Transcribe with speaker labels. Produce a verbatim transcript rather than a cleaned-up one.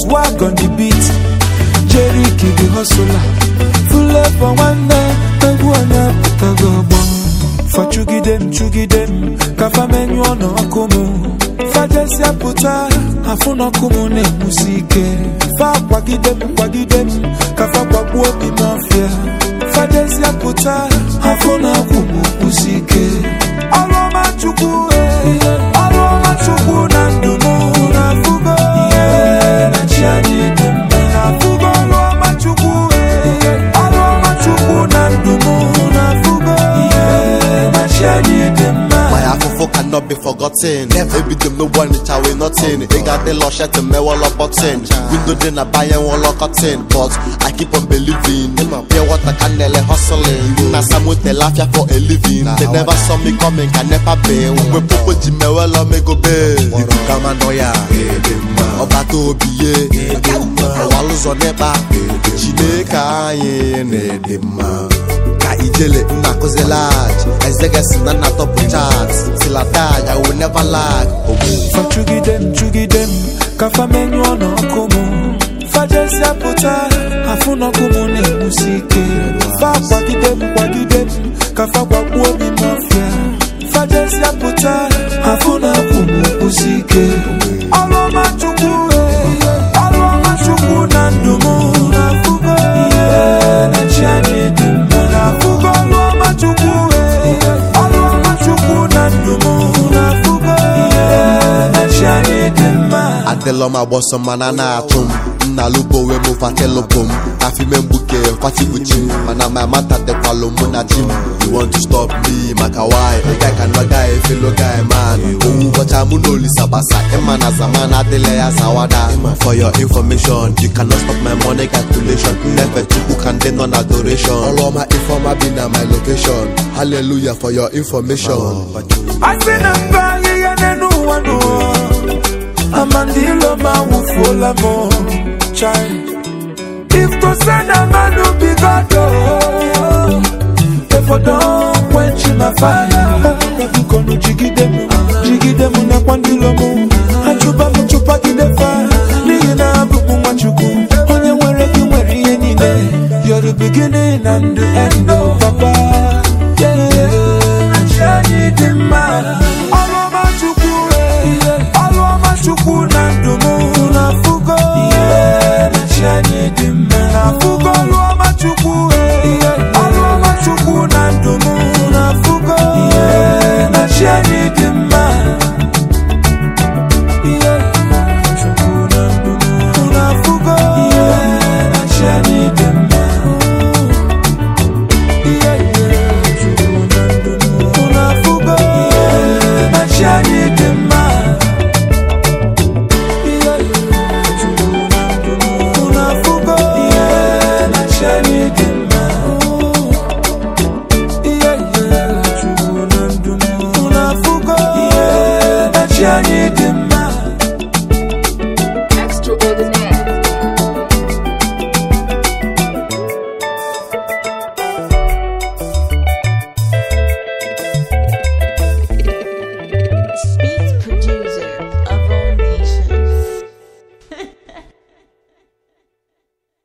Speaker 1: swag on the beat. Jerry Kid the hustler. Full up for one night. Taguana putagobo. For chugi dem, chugi dem. Kafa menu ono akumu. Fajesia puta. Afuna kumu ne musike. Fa kwagi dem, kwagi dem. Kafa kwa kuobi mafia. Fajesia puta. Afuna kumu musike. Aloma chuku eh. Aloma chuku nandumu. Nafugo eh. Nachiani dem. Nafugo aloma chuku eh. Aloma chuku nandumu. Nafugo eh. Nachiani dem.
Speaker 2: My afofo cannot be forgotten. Never be them no one which I will nothing. They got the lush at the me wall up button. Window then I buy and wall up cotton. But I keep on believing. Pure water can nearly hustling. Now some with the laugh for a living. They never saw me coming, can never be. We popo jime well on me go be. You come and know ya. Oba to be. Walus on eba. Chineka ye ne dema. Ijele na koze large. Ezeges na na top charts. Till I die, I will never lag.
Speaker 1: For chugi dem, chugi dem. Kafa menu ono kumu. Fajesia puta. Afuna kumu ne musike. Fa kwagi dem, kwagi dem. Kafa kwa kuobi mafia. Fajesia puta. Afuna kumu musike. Aloma chuku eh. Aloma chuku nandumu. Nafugo yeah. Nachiani dem. Nafugo aloma chuku eh. Aloma chuku nandumu. Nafugo yeah. Nachiani dem.
Speaker 2: Adeloma boss manana atum. Na lubo we mo fatelo bom. Afi membuke fati buchim. Mana my mata de kwalo muna jim. You want to stop me, makawai. A guy can guy, a fellow guy man. Oh, what I'm unoli sabasa. Emana zamana dele ya zawada. For your information, you cannot stop my money calculation. Never to can then on adoration. All of my informer be na my location. Hallelujah for your information.
Speaker 1: I see them banging and no one know. Amandilo ma wufola mo. If to send a man to be God, if I don't quench my fire, you gonna jiggy them, jiggy them on a quandilo mo. I chupa chupa the fire. Nina buku machuku. On your way, you wear any day. You're the beginning and the end.